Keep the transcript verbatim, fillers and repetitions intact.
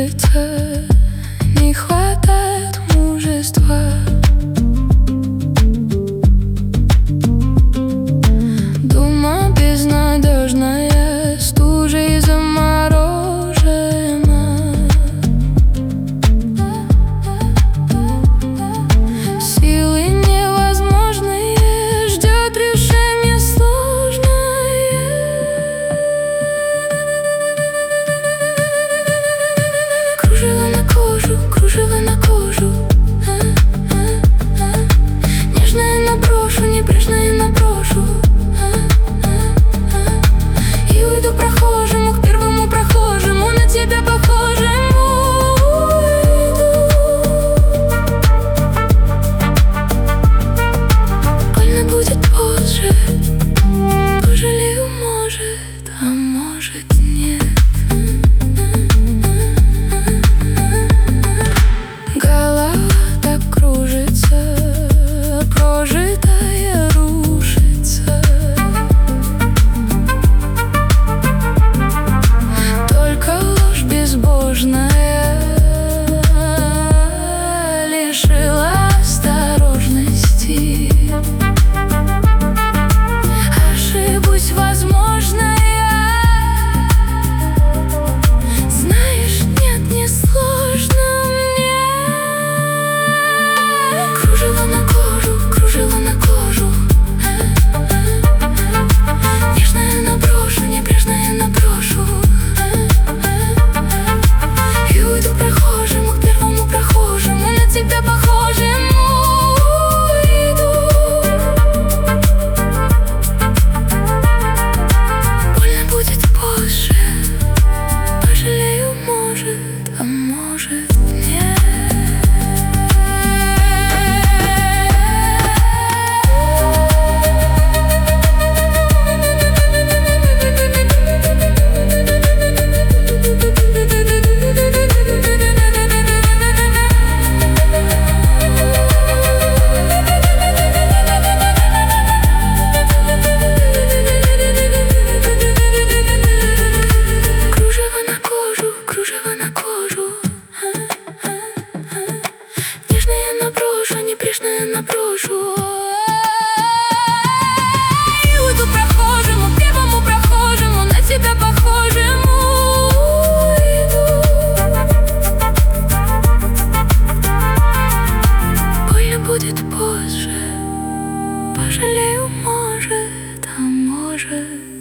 кружится, не хватает мужества. Дума безнадежная, стужей заморожена. Силы невозможные, ждет решение сложное. Кружево на кожу, кружево на кожу, а, а, а. Нежное наброшу, небрежное наброшу, а, а, а. И уйду прохожему, к первому прохожему, на тебя похожему уйду. Больно будет позже, пожалею, может, а может нет. Голова так кружится, прожитая рушится. Только ложь безбожная лишила осторожности. Ошибусь, возможно, я. Знаешь, нет, не сложно мне. Кружево на кожу, кружево на кожу, а, а, а. Нежное наброшу, небрежное наброшу, а, а, а. И уйду прохожему, к первому прохожему, на тебя похожему уйду. Больно будет позже, пожалею, может, а может нет. Кружево на кожу, кружево на кожу, а, а, а. Нежное наброшу, небрежное наброшу, и уйду прохожему, первому прохожему, на тебя похожему уйду. Больно будет позже, пожалею, может, а может